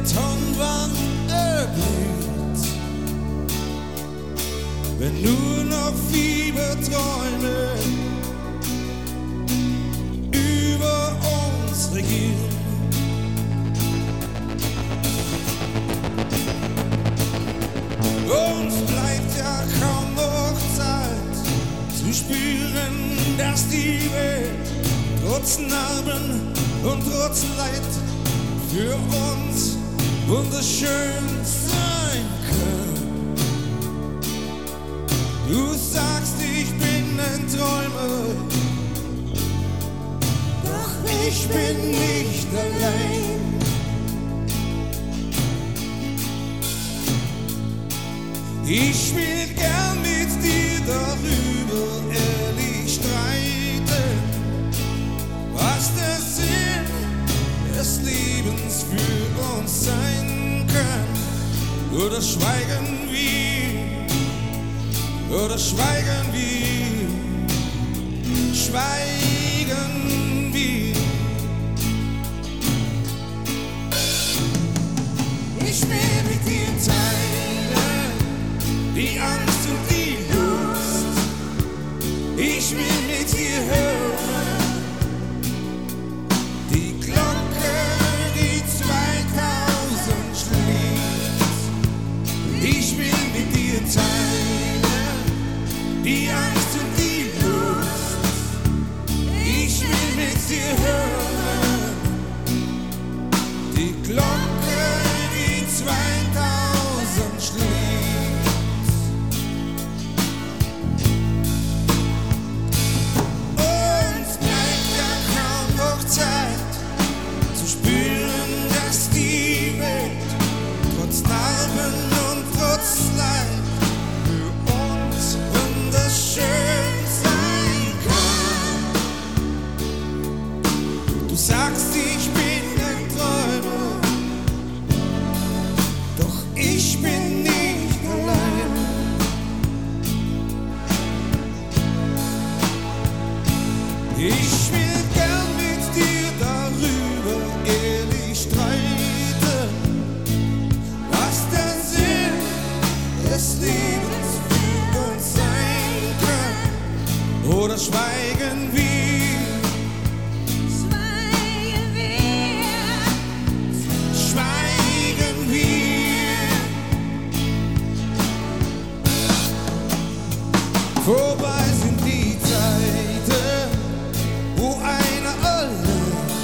Betonwand erblüht, wenn nur noch Fieberträume über uns regieren. Uns bleibt ja kaum noch Zeit zu spüren, dass die Welt trotz Narben und trotz Leid für uns wunderschön sein kann. Du sagst, ich bin ein Träumer, doch ich bin nicht allein. Ich will gern mit dir darüber ehrlich streiten, was der Sinn des Lebens für uns sein kann. Oder schweigen wir, schweigen wir. Ich will mit dir teilen die Angst und die Lust. Ich will mit dir hören die Glocke, die 2000 schlägt. Ich will mit dir teilen die Angst und die Lust. Ich will mit dir hören die Glocke, die 2000 schlägt. Du sagst, ich bin ein Träumer, doch ich bin nicht allein. Ich will gern mit dir darüber ehrlich streiten, was der Sinn des Lebens für uns sein kann. Oder schweigen wir. Vorbei sind die Zeiten, wo einer alle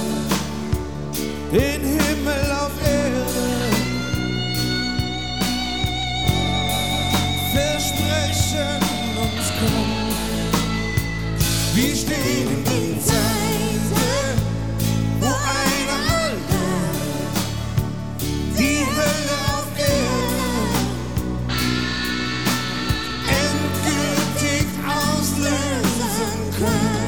den Himmel auf Erde versprechen uns kommt. Wir stehen in den Zeiten, wo einer alle die Hölle auf Erde auslösen kann.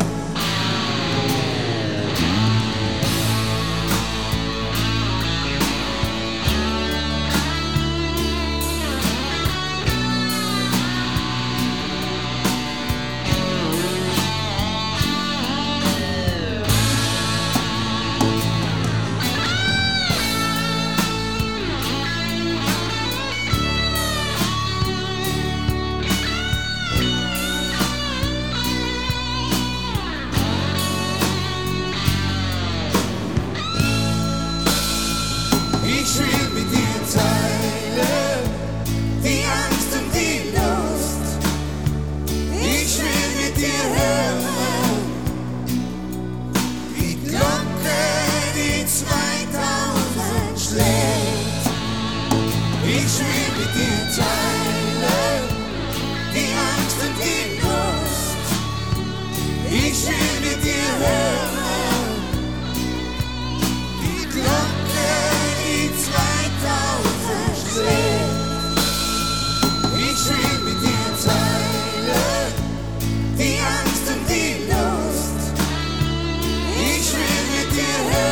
Ich will mit dir teilen die Angst und die Lust. Ich will mit dir hören die Glocke, die 2000 schlägt. Ich will mit dir teilen die Angst und die Lust. Ich will mit dir hören die Glocke, die 2000 schlägt. Ich will mit dir teilen die Angst und die Lust. Ich will mit dir hören